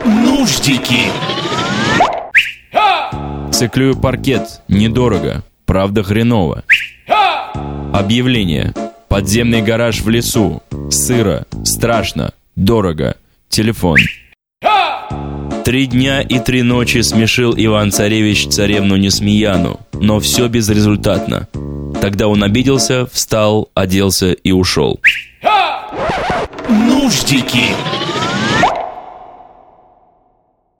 Нуждики. Циклюю паркет. Недорого. Правда хреново. Объявление. Подземный гараж в лесу. Сыро. Страшно. Дорого. Телефон. 3 дня и 3 ночи смешил Иван-царевич царевну Несмеяну, но все безрезультатно. Тогда он обиделся, встал, оделся и ушел. Нуждики.